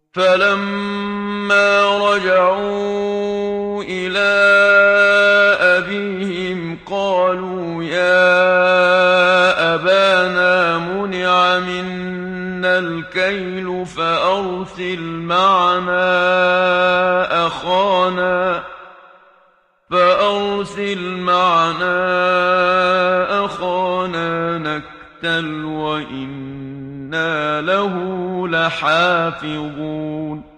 فَلَمَّا رَجَعُوا إِلَىٰ أَبِيهِمْ قَالُوا يَا أَبَانَا مُنِعَ مِنَّا الْكَيْلُ فَأَرْسِلْ مَعَنَا أَخَانَا نَكْتَلْ وَإِنَّا لَهُ لَحَافِظُونَ